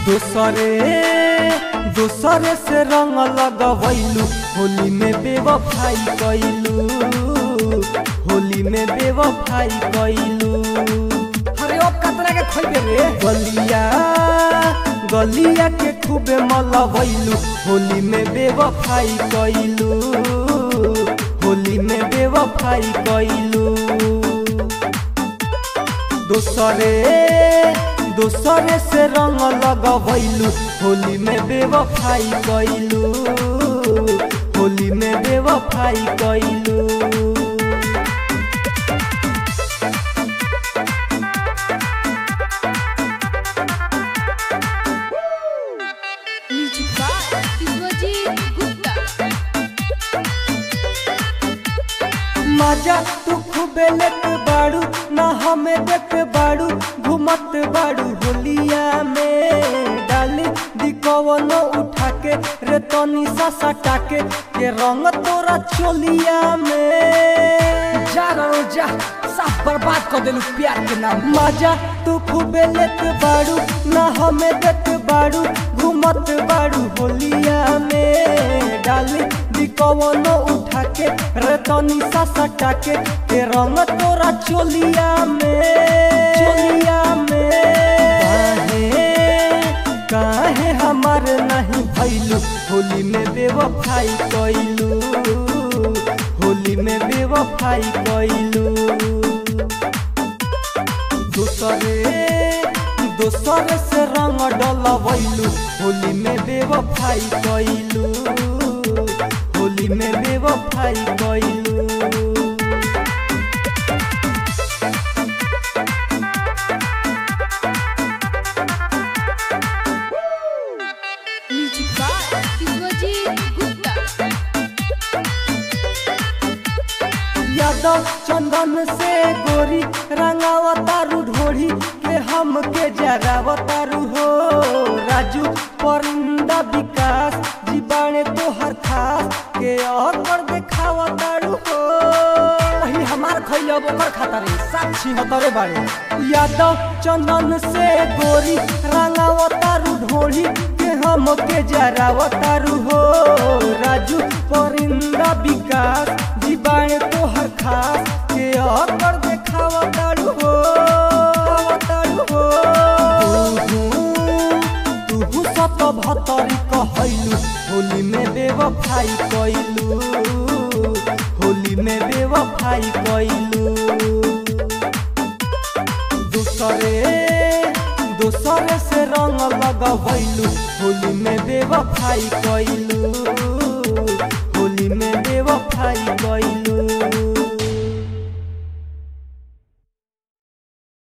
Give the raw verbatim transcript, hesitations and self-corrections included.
दोसरे दोसरे से रंग लगवैलू होली में बेवफाई कैलू होली में बेवफाई कैलू। अरे अब कतरा के खोइबे रे गलिया गलिया के खूबे मलवैलू होली में बेवफाई कैलू होली में बेवफाई कैलू। दोसरे दोसरे से रंग लगवैलू होली में बेवफाई कैलू होली में बेवफाई कैलू। मजा तू खूबे लेत बाड़ू ना हमें देख बाड़ू घूमत बाड़ू होलिया में डाली दिकवन उठा के रे तनी सा सटा के के रंग तोरा चोलिया में। जा रो जा सब बर्बाद कर देलू प्यार के नाम। मजा तू खूबे लेत बाड़ू ना हमें देख बाड़ू घूमत बाड़ू होलिया में डाली दिकवन उठा के रे तनी सा सटा के के रंग तोरा चोलिया में चोलिया में। काहे काहे हमार नहीं भइलू होली में बेवफाई कैलू होली में बेवफाई कैलू। दोसरे दोसरे से रंग डलवैलू होली में बेवफाई कैलू होली में बेवफाई कैलू। यादव चंदन से गोरी रंगावतारू ढोड़ी के हम के जरावतारू हो। राजू परिंदा विकास जीवाने तो हर खास के और कर देखावतारू हो। वही हमार खइलो ओकर खाता रे साक्षी हतरे बाड़े। यादव चंदन से गोरी रंगावतारू ढोड़ी के हम के जरावतारू हो। राजू परिंदा विकास जीवाने तो हर खास के और कर देखावतारू हो आवतारू हो। तू तू सत भतरी कहैलू होली में बेवफाई कैलू होली में बेवफाई कैलू। दूसरे दूसरे से रंग लगवैलू होली में बेवफाई कैलू होली में बेवफाई कैलू।